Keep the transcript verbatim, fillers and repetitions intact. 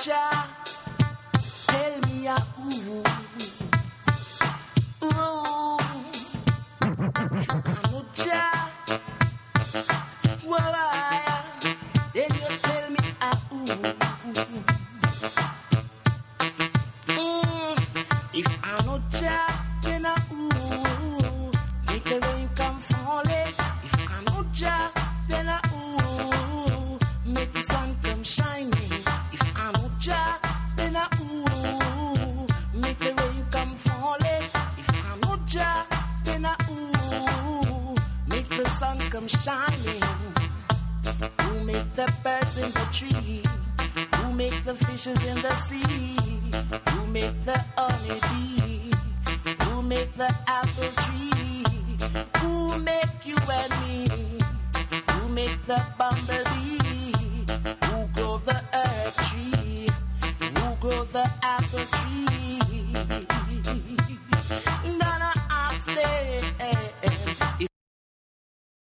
Jah, tell me a ooh, ooh. If I know Jah, why? Then you tell me a ooh. Mm. If I know Jah, then a ooh. Make the rain come falling. If I know Jah, then a ooh. Make the sun come shining. If I know Jah, then a ooh. Make the rain come falling. If I know Jah, then a ooh. Make the sun come shining. Who make the birds in the tree? Who make the fishes in the sea? Who make the honeybee? Who make the apple tree? Who make you and me? Who make the bumblebee?